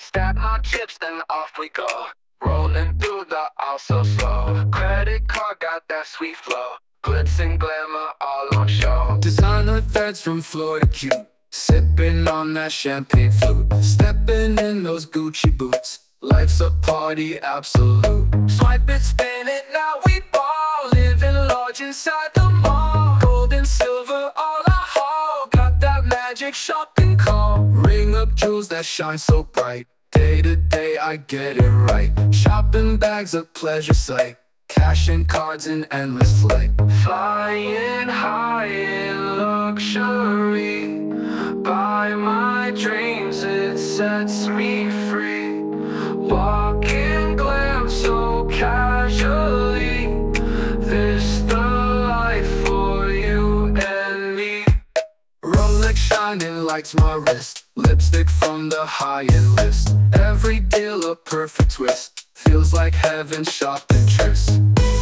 Stack my chips, then off we go. Rolling through the aisle so slow. Credit card got that sweet flow. Glitz and glamour all on show. Designer threads from Florida Q. Sipping on that champagne flute. Stepping in those Gucci boots. Life's a party, absolute. Swipe it, spin it, now we ball. Living large inside the mall. Gold and silver, all I haul. Got that magic shopping call. Ring up jewels that shine so bright. Day to day I get it right. Shopping bags a pleasure sight. Cash and cards in endless flight. Flying high in luxury. By my dreams it sets me free. Walking glam so casually. This the life for you and me. Rolex shining lights my wrist. Lipstick from the high-end list. Every deal a perfect twist. Feels like heaven shopping tryst.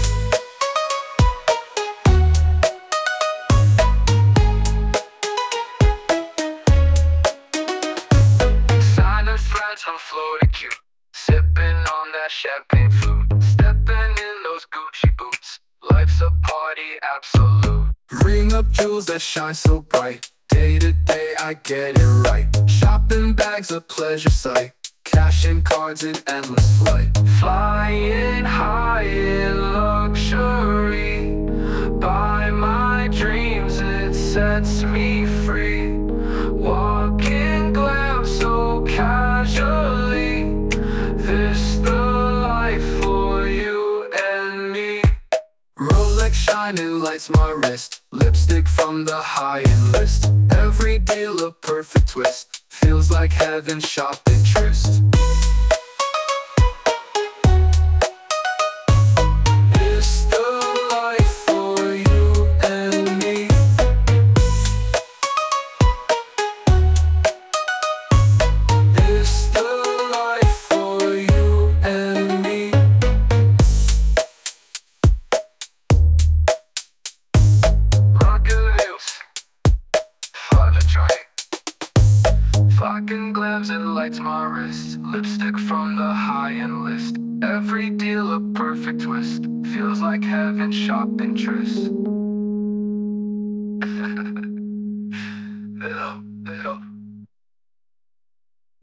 Designer threads from Florida Q. Sipping on that champagne flute. Stepping in those Gucci boots. Life's a party, absolute. Ring up jewels that shine so bright. Day to day I get it right. Shopping bags a pleasure sight. Cash and cards in endless flight. Flying high in luxury. By my dreams it sets me free. Walking glam so casually. This the life for you and me. Rolex shining lights my wrist. Lipstick from the high-end list. Every deal a perfect twist. Feels like heaven shopping tryst. It's the life for you and me. It's the life for you and me. Fucking glams and lights my wrist. Lipstick from the high-end list. Every deal a perfect twist. Feels like heaven shopping tryst.